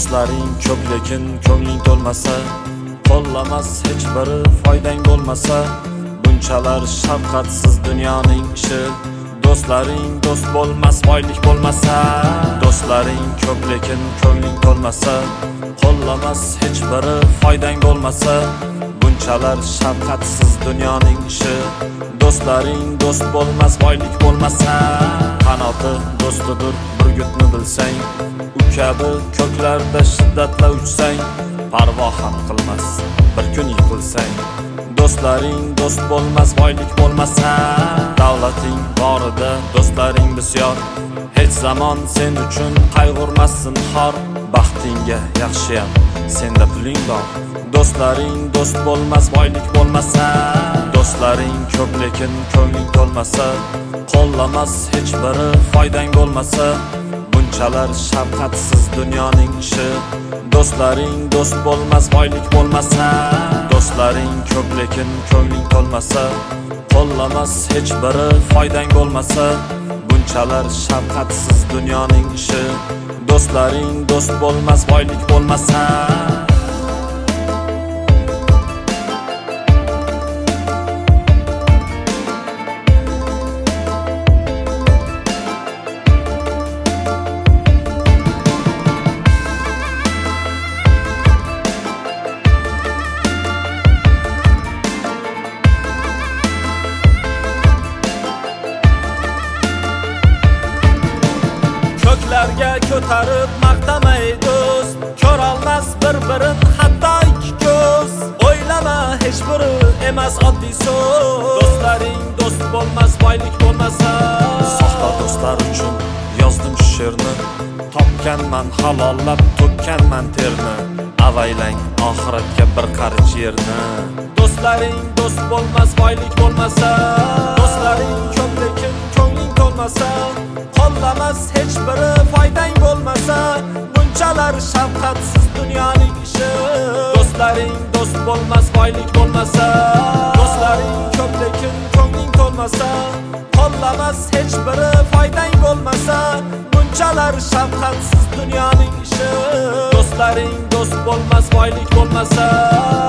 Do'stlaring ko'p lekin ko'ngling to'lmasa, qo'llamas hech biri foydang bo'lmasa, bunchalar shafqatsiz dunyoning ishi. Do'stlaring do'st bo'lmas, boylik bo'lmasa, do'stlaring ko'p lekin ko'ngling to'lmasa, qo'llamas hech biri foydang bo'lmasa, bunchalar shafqatsiz dunyoning ishi. Do'stlaring do'st bo'lmas, boylik bo'lmasa, qanoti do'stidir burgutni bilsang, u kabi ko'klarda shiddatla uchsang, parvo ham qilmas bir kun yiqilsang. Do'stlaring do'st bo'lmas, boylik bo'lmasa, davlating borida do'stlaring bisyor, hech zamon sen uchun qayg'urmassin xor. Baxtingga yaxshiyam senda puling bor. Do'stlaring do'st bo'lmas, boylik bo'lmasa, do'stlaring ko'p lekin ko'ngling to'lmasa, qo'llamas hech biri foydang bo'lmasa, bunchalar shafqatsiz dunyoning ishi. Do'stlaring do'st bo'lmas, boylik bo'lmasa, do'stlaring ko'p lekin ko'ngling to'lmasa, qo'llamas hech biri foydang bo'lmasa, bunchalar shafqatsiz dunyoning ishi. Do'stlaring do'st bo'lmas, boylik bo'lmasa. Ko'klarga ko'tarib maqtamay do'st, ko'rolmas bir-birin hatto ikki ko'z. O'ylama hech biri emas oddiy so'z. Do'stlaring do'st bo'lmas, boylik bo'lmasa, Soxta do'stlar uchun yozdim shu she'rni, topganman halollab to'kkanman terni, avaylang oxiratga bir qarich yerni. do'stlaring do'st bo'lmas, boylik bo'lmasa, do'stlaring ko'p lekin ko'ngling to'lmasa, qo'llamas hech biri foydang bo'lmasa, bunchalar shafqatsiz dunyoning ishi. Do'stlaring do'st bo'lmas, boylik bo'lmasa, do'stlaring ko'p lekin ko'ngling to'lmasa, qo'llamas hech biri foydang bo'lmasa, bunchalar shafqatsiz dunyoning ishi. Do'stlaring do'st bo'lmas, boylik bo'lmasa.